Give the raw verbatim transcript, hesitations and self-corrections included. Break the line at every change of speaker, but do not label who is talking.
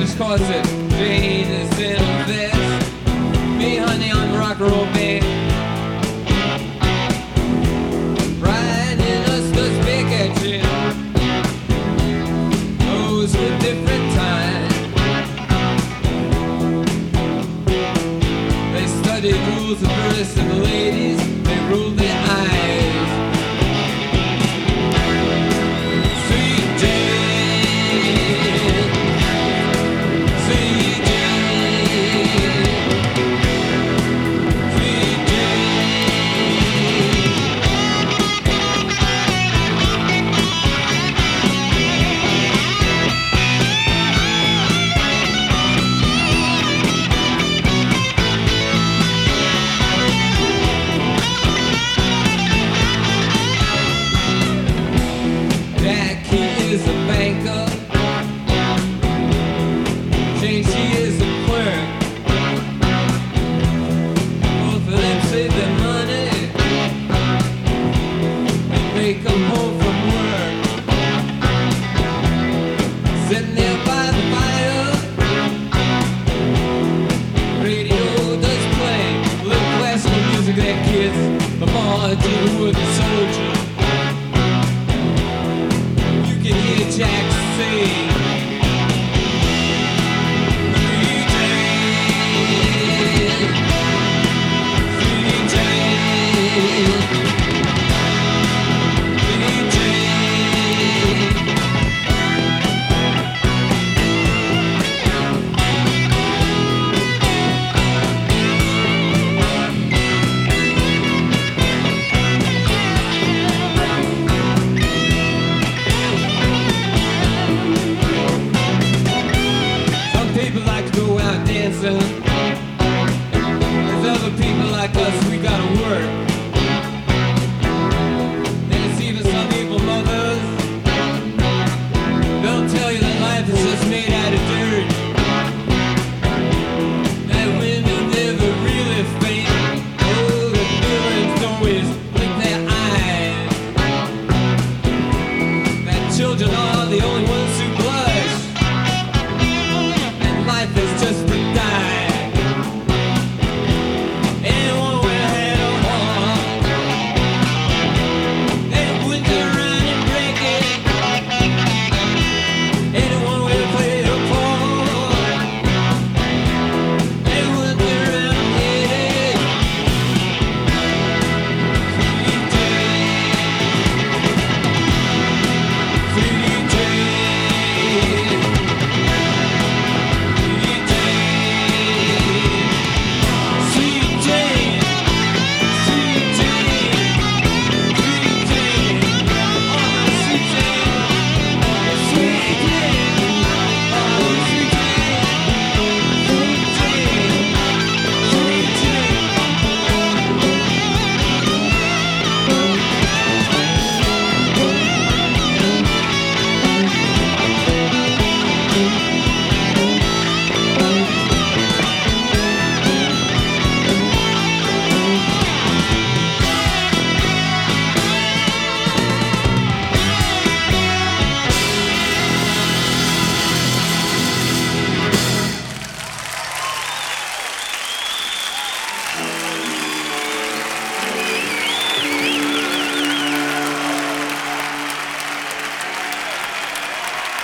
crash course at Jane is in a vest. Me, honey, on rock and roll band. Riding in a studs big action. Those were different times. They studied rules of dress and the ladies, they ruled their eyes. Sweet Jane, sweet Jane, sweet is a banker. Jane, she is a clerk. Both of them save their money and they come home from work. Sitting there by the fire, radio does play a little classical music there, kids. The Martin Wooden Soldier. Jack sing. Sweet Jane, sweet Jane, sweet Jane. People like to go out dancing. There's other people like us